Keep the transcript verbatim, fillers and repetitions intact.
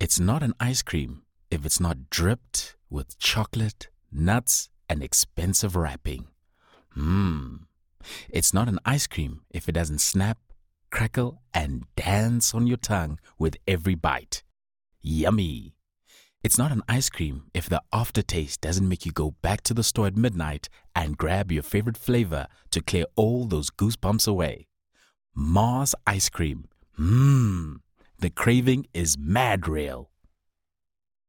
It's not an ice cream if it's not dripped with chocolate, nuts, and expensive wrapping. Mmm. It's not an ice cream if it doesn't snap, crackle, and dance on your tongue with every bite. Yummy. It's not an ice cream if the aftertaste doesn't make you go back to the store at midnight and grab your favorite flavor to clear all those goosebumps away. Mars ice cream. Mmm. The craving is mad real.